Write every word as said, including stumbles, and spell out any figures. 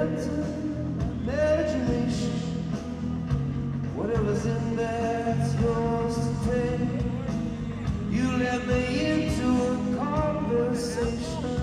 enter my imagination. Whatever's in there, it's yours to take. You let me into a conversation.